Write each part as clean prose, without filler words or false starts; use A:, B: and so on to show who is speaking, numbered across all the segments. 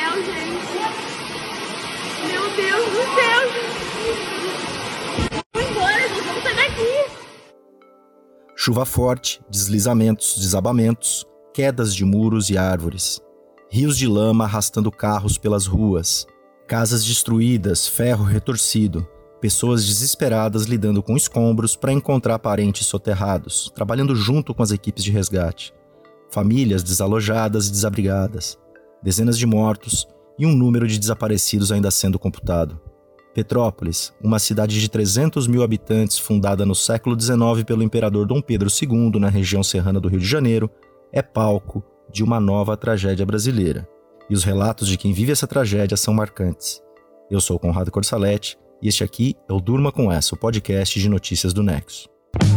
A: céu, gente. Meu Deus do céu, gente. Vamos embora, gente. Vamos sair daqui.
B: Chuva forte, deslizamentos, desabamentos, quedas de muros e árvores. Rios de lama arrastando carros pelas ruas. Casas destruídas, ferro retorcido. Pessoas desesperadas lidando com escombros para encontrar parentes soterrados, trabalhando junto com as equipes de resgate. Famílias desalojadas e desabrigadas. Dezenas de mortos e um número de desaparecidos ainda sendo computado. Petrópolis, uma cidade de 300 mil habitantes fundada no século XIX pelo imperador Dom Pedro II na região serrana do Rio de Janeiro, é palco de uma nova tragédia brasileira. E os relatos de quem vive essa tragédia são marcantes. Eu sou o Conrado Corsaletti e este aqui é o Durma Com Essa, o podcast de notícias do Nexo.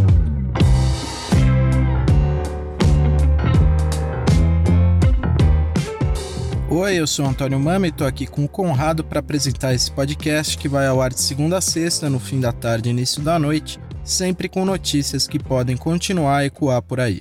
C: Oi, eu sou o Antônio Mama e estou aqui com o Conrado para apresentar esse podcast que vai ao ar de segunda a sexta, no fim da tarde e início da noite, sempre com notícias que podem continuar a ecoar por aí.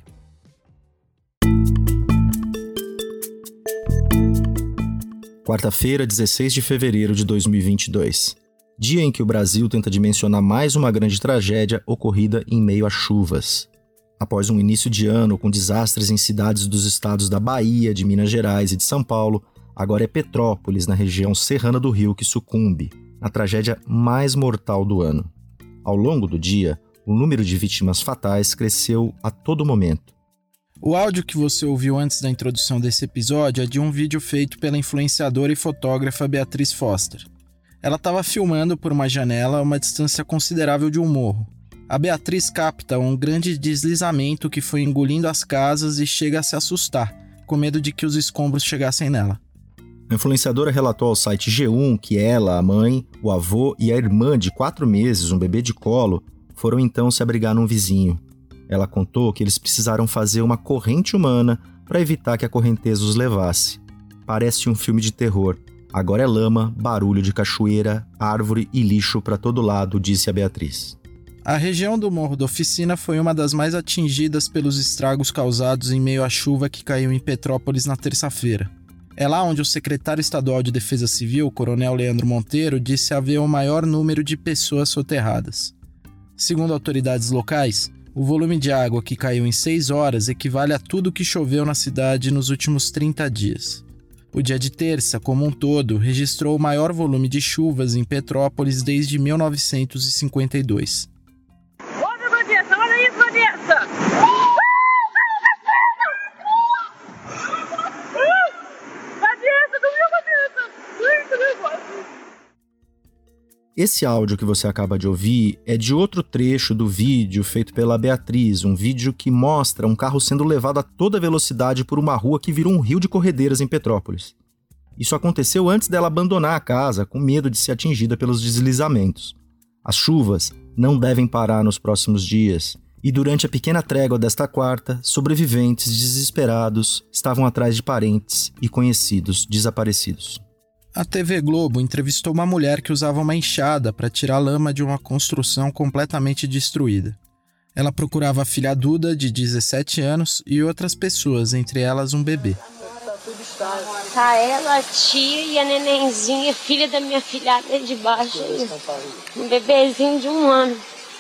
B: Quarta-feira, 16 de fevereiro de 2022. Dia em que o Brasil tenta dimensionar mais uma grande tragédia ocorrida em meio a chuvas. Após um início de ano com desastres em cidades dos estados da Bahia, de Minas Gerais e de São Paulo, agora é Petrópolis, na região serrana do Rio, que sucumbe, a tragédia mais mortal do ano. Ao longo do dia, o número de vítimas fatais cresceu a todo momento.
C: O áudio que você ouviu antes da introdução desse episódio é de um vídeo feito pela influenciadora e fotógrafa Beatriz Foster. Ela estava filmando por uma janela a uma distância considerável de um morro. A Beatriz capta um grande deslizamento que foi engolindo as casas e chega a se assustar, com medo de que os escombros chegassem nela.
B: A influenciadora relatou ao site G1 que ela, a mãe, o avô e a irmã de 4 meses, um bebê de colo, foram então se abrigar num vizinho. Ela contou que eles precisaram fazer uma corrente humana para evitar que a correnteza os levasse. Parece um filme de terror. Agora é lama, barulho de cachoeira, árvore e lixo para todo lado, disse a Beatriz.
C: A região do Morro da Oficina foi uma das mais atingidas pelos estragos causados em meio à chuva que caiu em Petrópolis na terça-feira. É lá onde o secretário estadual de Defesa Civil, o coronel Leandro Monteiro, disse haver o maior número de pessoas soterradas. Segundo autoridades locais, o volume de água que caiu em 6 horas equivale a tudo que choveu na cidade nos últimos 30 dias. O dia de terça, como um todo, registrou o maior volume de chuvas em Petrópolis desde 1952.
A: Olha isso, Vanessa! Vanessa, dormiu, Vanessa! Muito nervosa!
B: Esse áudio que você acaba de ouvir é de outro trecho do vídeo feito pela Beatriz, um vídeo que mostra um carro sendo levado a toda velocidade por uma rua que virou um rio de corredeiras em Petrópolis. Isso aconteceu antes dela abandonar a casa, com medo de ser atingida pelos deslizamentos. As chuvas não devem parar nos próximos dias, e durante a pequena trégua desta quarta, sobreviventes desesperados estavam atrás de parentes e conhecidos desaparecidos.
C: A TV Globo entrevistou uma mulher que usava uma enxada para tirar lama de uma construção completamente destruída. Ela procurava a filha Duda, de 17 anos, e outras pessoas, entre elas um bebê.
D: Tá ela, a tia e a nenenzinha, filha da minha filhada de baixo. Um bebezinho de 1 ano.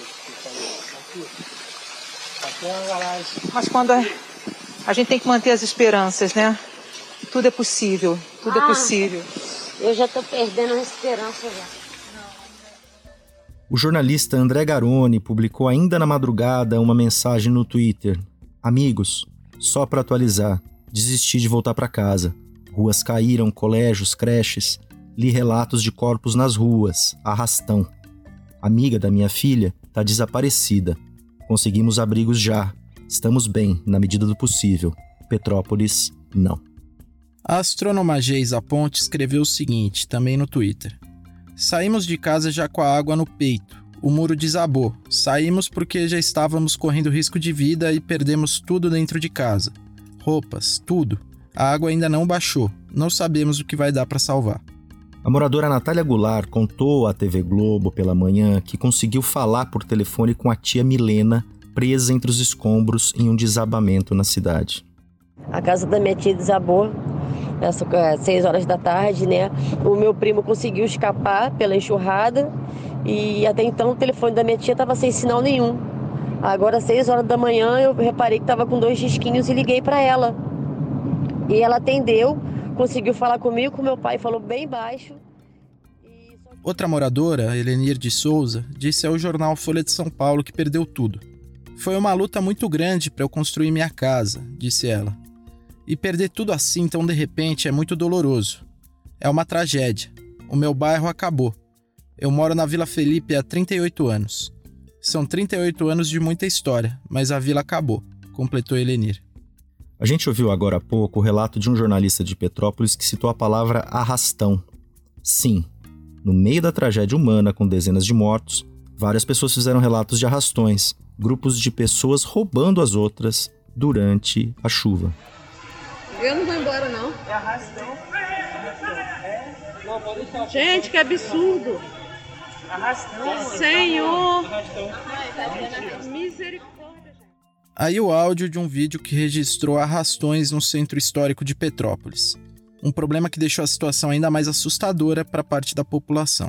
E: Mas quando a gente tem que manter as esperanças, né? Tudo é possível, tudo é possível.
D: Eu já tô perdendo a esperança já.
B: O jornalista André Garoni publicou ainda na madrugada uma mensagem no Twitter. Amigos, só para atualizar, desisti de voltar para casa. Ruas caíram, colégios, creches. Li relatos de corpos nas ruas, arrastão. Amiga da minha filha tá desaparecida. Conseguimos abrigos já. Estamos bem, na medida do possível. Petrópolis, não.
C: A astrônoma Geisa Ponte escreveu o seguinte, também no Twitter. Saímos de casa já com a água no peito. O muro desabou. Saímos porque já estávamos correndo risco de vida e perdemos tudo dentro de casa. Roupas, tudo. A água ainda não baixou. Não sabemos o que vai dar para salvar.
B: A moradora Natália Goulart contou à TV Globo pela manhã que conseguiu falar por telefone com a tia Milena, presa entre os escombros em um desabamento na cidade.
D: A casa da minha tia desabou 6 horas da tarde, né? O meu primo conseguiu escapar pela enxurrada e até então o telefone da minha tia estava sem sinal nenhum. Agora, às 6 horas da manhã, eu reparei que estava com 2 risquinhos e liguei para ela. E ela atendeu, conseguiu falar comigo, com meu pai, falou bem baixo.
C: Outra moradora, Helenir de Souza, disse ao jornal Folha de São Paulo que perdeu tudo. Foi uma luta muito grande para eu construir minha casa, disse ela. E perder tudo assim tão de repente é muito doloroso. É uma tragédia. O meu bairro acabou. Eu moro na Vila Felipe há 38 anos. São 38 anos de muita história, mas a vila acabou, completou Helenir.
B: A gente ouviu agora há pouco o relato de um jornalista de Petrópolis que citou a palavra arrastão. Sim, no meio da tragédia humana com dezenas de mortos, várias pessoas fizeram relatos de arrastões, grupos de pessoas roubando as outras durante a chuva.
A: Eu não vou embora, não.
F: É arrastão. Não, pode deixar.
A: Gente, que absurdo.
F: Arrastão.
A: Senhor.
F: Arrastão.
A: Misericórdia.
C: Aí o áudio de um vídeo que registrou arrastões no centro histórico de Petrópolis. Um problema que deixou a situação ainda mais assustadora para parte da população.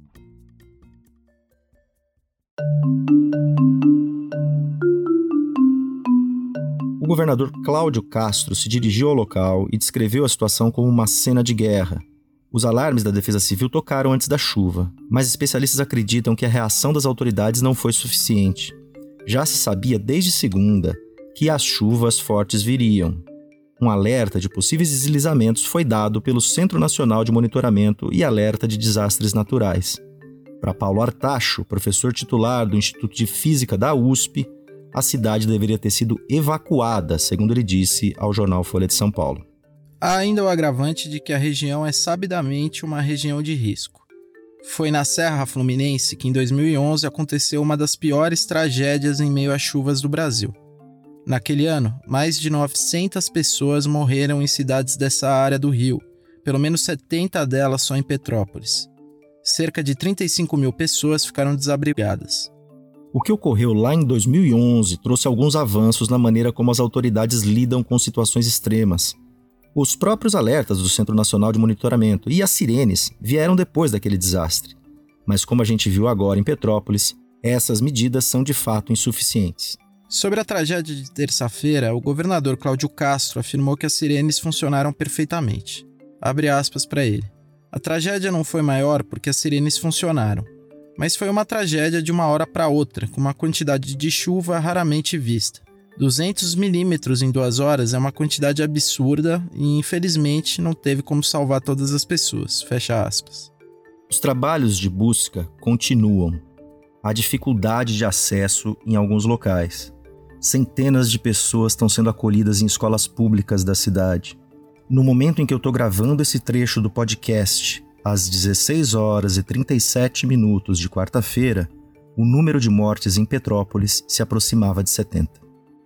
B: O governador Cláudio Castro se dirigiu ao local e descreveu a situação como uma cena de guerra. Os alarmes da Defesa Civil tocaram antes da chuva, mas especialistas acreditam que a reação das autoridades não foi suficiente. Já se sabia desde segunda que as chuvas fortes viriam. Um alerta de possíveis deslizamentos foi dado pelo Centro Nacional de Monitoramento e Alerta de Desastres Naturais. Para Paulo Artacho, professor titular do Instituto de Física da USP, a cidade deveria ter sido evacuada, segundo ele disse ao jornal Folha de São Paulo.
C: Há ainda o agravante de que a região é sabidamente uma região de risco. Foi na Serra Fluminense que em 2011 aconteceu uma das piores tragédias em meio às chuvas do Brasil. Naquele ano, mais de 900 pessoas morreram em cidades dessa área do Rio, pelo menos 70 delas só em Petrópolis. Cerca de 35 mil pessoas ficaram desabrigadas.
B: O que ocorreu lá em 2011 trouxe alguns avanços na maneira como as autoridades lidam com situações extremas. Os próprios alertas do Centro Nacional de Monitoramento e as sirenes vieram depois daquele desastre. Mas como a gente viu agora em Petrópolis, essas medidas são de fato insuficientes.
C: Sobre a tragédia de terça-feira, o governador Cláudio Castro afirmou que as sirenes funcionaram perfeitamente. Abre aspas para ele. A tragédia não foi maior porque as sirenes funcionaram, mas foi uma tragédia de uma hora para outra, com uma quantidade de chuva raramente vista. 200 milímetros em 2 horas é uma quantidade absurda e, infelizmente, não teve como salvar todas as pessoas. Fecha aspas.
B: Os trabalhos de busca continuam. Há dificuldade de acesso em alguns locais. Centenas de pessoas estão sendo acolhidas em escolas públicas da cidade. No momento em que eu estou gravando esse trecho do podcast, às 16 horas e 37 minutos de quarta-feira, o número de mortes em Petrópolis se aproximava de 70.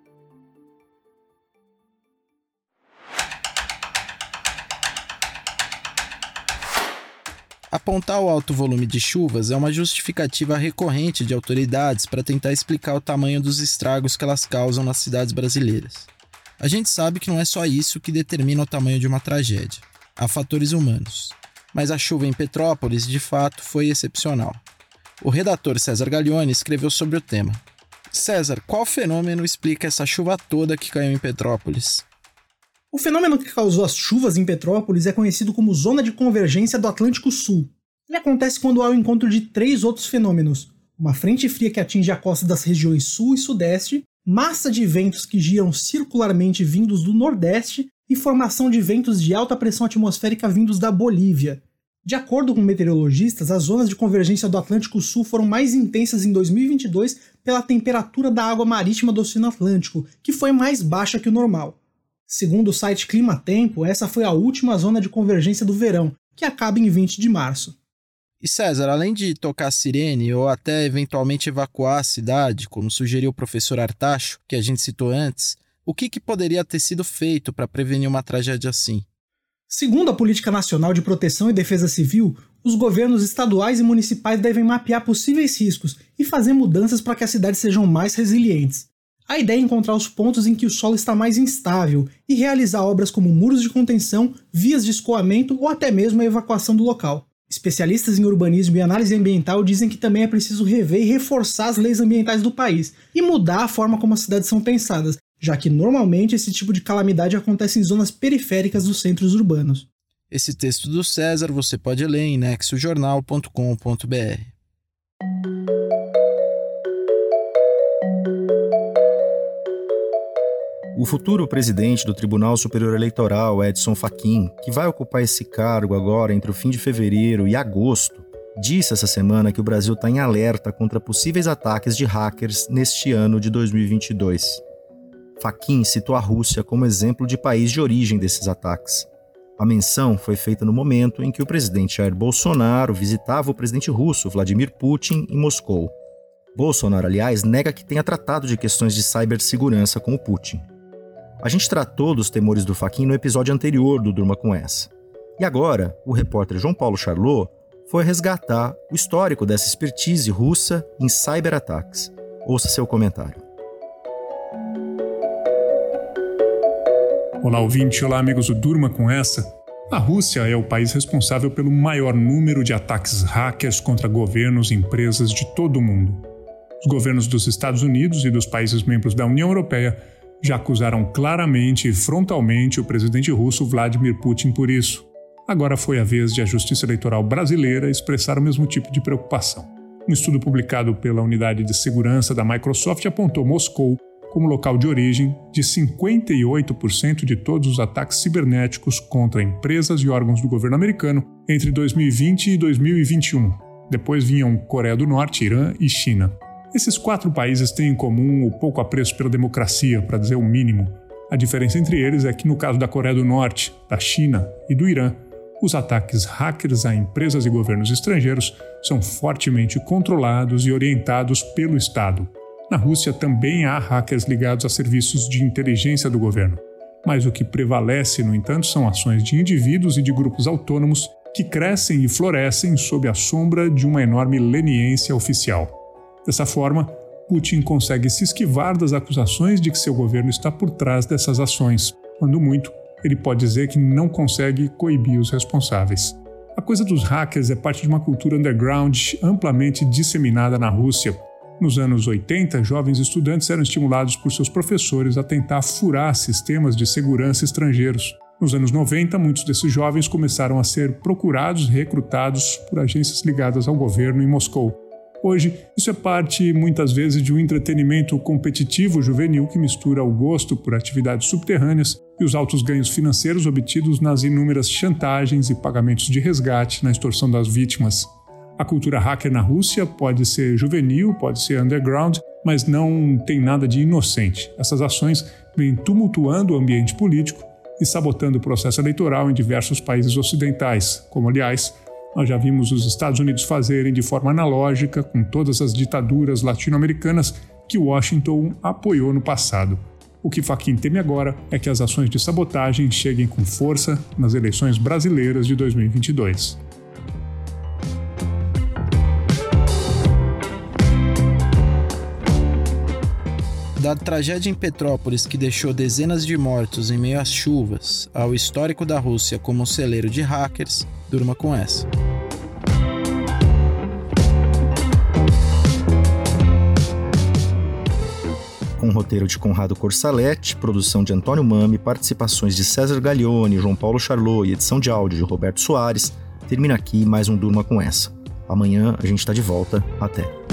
C: Apontar o alto volume de chuvas é uma justificativa recorrente de autoridades para tentar explicar o tamanho dos estragos que elas causam nas cidades brasileiras. A gente sabe que não é só isso que determina o tamanho de uma tragédia. Há fatores humanos. Mas a chuva em Petrópolis, de fato, foi excepcional. O redator César Gaglione escreveu sobre o tema. César, qual fenômeno explica essa chuva toda que caiu em Petrópolis?
G: O fenômeno que causou as chuvas em Petrópolis é conhecido como Zona de Convergência do Atlântico Sul. Ele acontece quando há o encontro de 3 outros fenômenos. Uma frente fria que atinge a costa das regiões Sul e Sudeste, massa de ventos que giram circularmente vindos do Nordeste e formação de ventos de alta pressão atmosférica vindos da Bolívia. De acordo com meteorologistas, as zonas de convergência do Atlântico Sul foram mais intensas em 2022 pela temperatura da água marítima do Oceano Atlântico, que foi mais baixa que o normal. Segundo o site Clima Tempo, essa foi a última zona de convergência do verão, que acaba em 20 de março.
C: E César, além de tocar sirene ou até eventualmente evacuar a cidade, como sugeriu o professor Artacho, que a gente citou antes, o que poderia ter sido feito para prevenir uma tragédia assim?
G: Segundo a Política Nacional de Proteção e Defesa Civil, os governos estaduais e municipais devem mapear possíveis riscos e fazer mudanças para que as cidades sejam mais resilientes. A ideia é encontrar os pontos em que o solo está mais instável e realizar obras como muros de contenção, vias de escoamento ou até mesmo a evacuação do local. Especialistas em urbanismo e análise ambiental dizem que também é preciso rever e reforçar as leis ambientais do país e mudar a forma como as cidades são pensadas, já que normalmente esse tipo de calamidade acontece em zonas periféricas dos centros urbanos.
C: Esse texto do César você pode ler em nexojornal.com.br.
B: O futuro presidente do Tribunal Superior Eleitoral, Edson Fachin, que vai ocupar esse cargo agora entre o fim de fevereiro e agosto, disse essa semana que o Brasil está em alerta contra possíveis ataques de hackers neste ano de 2022. Fachin citou a Rússia como exemplo de país de origem desses ataques. A menção foi feita no momento em que o presidente Jair Bolsonaro visitava o presidente russo Vladimir Putin em Moscou. Bolsonaro, aliás, nega que tenha tratado de questões de cibersegurança com o Putin. A gente tratou dos temores do Fachin no episódio anterior do Durma Com Essa. E agora, o repórter João Paulo Charlot foi resgatar o histórico dessa expertise russa em cyberataques. Ouça seu comentário.
H: Olá, ouvinte. Olá, amigos do Durma Com Essa. A Rússia é o país responsável pelo maior número de ataques hackers contra governos e empresas de todo o mundo. Os governos dos Estados Unidos e dos países membros da União Europeia já acusaram claramente e frontalmente o presidente russo Vladimir Putin por isso. Agora foi a vez de a Justiça Eleitoral brasileira expressar o mesmo tipo de preocupação. Um estudo publicado pela Unidade de Segurança da Microsoft apontou Moscou como local de origem de 58% de todos os ataques cibernéticos contra empresas e órgãos do governo americano entre 2020 e 2021. Depois vinham Coreia do Norte, Irã e China. Esses 4 países têm em comum o pouco apreço pela democracia, para dizer o mínimo. A diferença entre eles é que, no caso da Coreia do Norte, da China e do Irã, os ataques hackers a empresas e governos estrangeiros são fortemente controlados e orientados pelo Estado. Na Rússia também há hackers ligados a serviços de inteligência do governo. Mas o que prevalece, no entanto, são ações de indivíduos e de grupos autônomos que crescem e florescem sob a sombra de uma enorme leniência oficial. Dessa forma, Putin consegue se esquivar das acusações de que seu governo está por trás dessas ações. Quando muito, ele pode dizer que não consegue coibir os responsáveis. A coisa dos hackers é parte de uma cultura underground amplamente disseminada na Rússia. Nos anos 80, jovens estudantes eram estimulados por seus professores a tentar furar sistemas de segurança estrangeiros. Nos anos 90, muitos desses jovens começaram a ser procurados e recrutados por agências ligadas ao governo em Moscou. Hoje, isso é parte, muitas vezes, de um entretenimento competitivo juvenil que mistura o gosto por atividades subterrâneas e os altos ganhos financeiros obtidos nas inúmeras chantagens e pagamentos de resgate na extorsão das vítimas. A cultura hacker na Rússia pode ser juvenil, pode ser underground, mas não tem nada de inocente. Essas ações vêm tumultuando o ambiente político e sabotando o processo eleitoral em diversos países ocidentais, como, aliás, nós já vimos os Estados Unidos fazerem de forma analógica com todas as ditaduras latino-americanas que Washington apoiou no passado. O que Fachin teme agora é que as ações de sabotagem cheguem com força nas eleições brasileiras de 2022.
C: Da tragédia em Petrópolis, que deixou dezenas de mortos em meio às chuvas, ao histórico da Rússia como um celeiro de hackers, durma com essa.
B: Com roteiro de Conrado Corsaletti, produção de Antônio Mami, participações de César Gaglione, João Paulo Charlot e edição de áudio de Roberto Soares, termina aqui mais um Durma Com Essa. Amanhã a gente está de volta. Até!